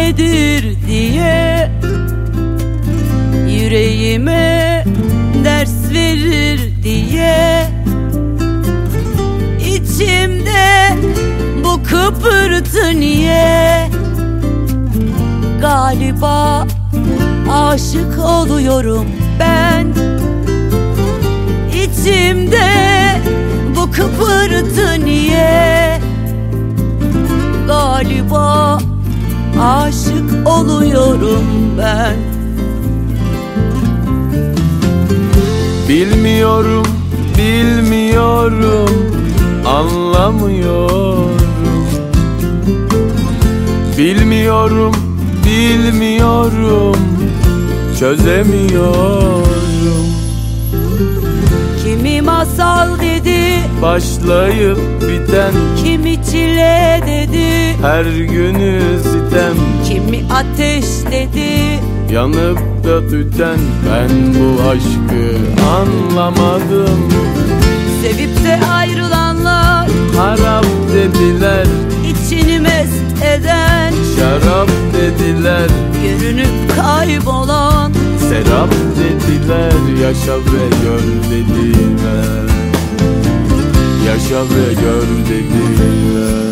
nedir diye yüreğime ders verir diye İçimde bu kıpırtı niye? Galiba aşık oluyorum ben. İçimde bu kıpırtı niye? Galiba aşık oluyorum ben. Bilmiyorum, bilmiyorum, anlamıyorum. Bilmiyorum, bilmiyorum, çözemiyorum. Kimi masal dedi, başlayıp biten, kimi çile dedi, her günü sitem. kimi ateş dedi, yanıp da tüten. Ben bu aşkı anlamadım. sevip de ayrılanlar Harap dediler, içini mest eden, şarap dediler, görünüp kaybolan, serap dediler. Yaşa ve gör dediler, yaşa ve gör dediler.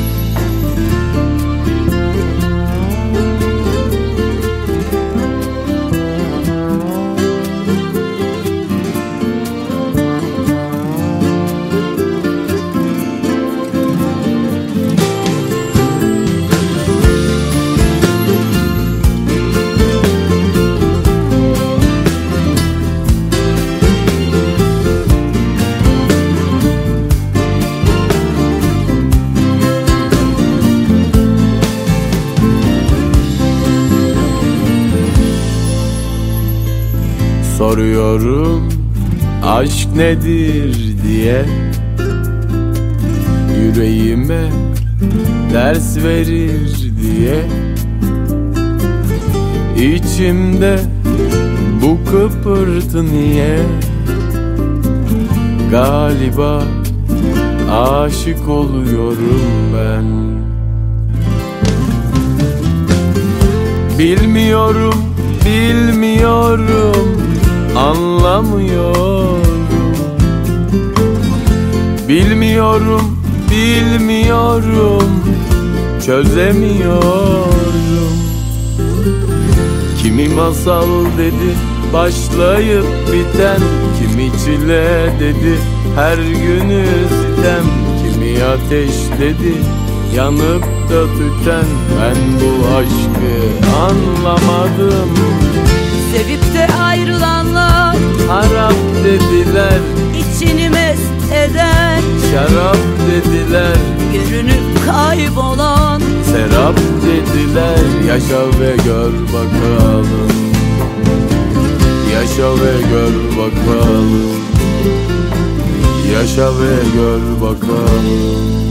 Soruyorum aşk nedir diye, yüreğime ders verir diye. İçimde bu kıpırtı niye? Galiba aşık oluyorum ben. Bilmiyorum, bilmiyorum, anlamıyorum. Bilmiyorum, bilmiyorum, çözemiyorum. Kimi masal dedi, başlayıp biten, kimi çile dedi, her günü sitem. Kimi ateş dedi, yanıp da tüten. Ben bu aşkı anlamadım. sevip de ayrılanlar Harap dediler, içini mest eden, şarap dediler, görünüp kaybolan, serap dediler. Yaşa ve gör bakalım, yaşa ve gör bakalım, yaşa ve gör bakalım.